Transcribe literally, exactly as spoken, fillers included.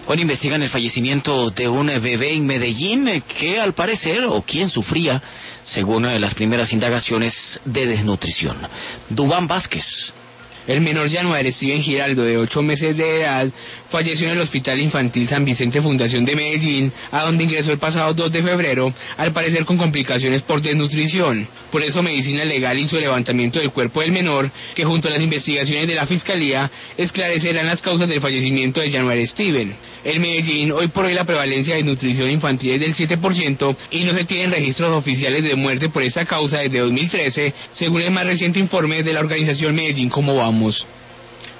Hoy investigan el fallecimiento de un bebé en Medellín que al parecer, o quien sufría, según las primeras indagaciones, de desnutrición. Dubán Vázquez. El menor Yanuar Steven Giraldo, de ocho meses de edad, falleció en el Hospital Infantil San Vicente Fundación de Medellín, a donde ingresó el pasado dos de febrero, al parecer con complicaciones por desnutrición. Por eso Medicina Legal hizo el levantamiento del cuerpo del menor, que junto a las investigaciones de la Fiscalía esclarecerán las causas del fallecimiento de Yanuar Steven. En Medellín, hoy por hoy la prevalencia de desnutrición infantil es del siete por ciento y no se tienen registros oficiales de muerte por esa causa desde dos mil trece, según el más reciente informe de la organización Medellín Cómo Vamos.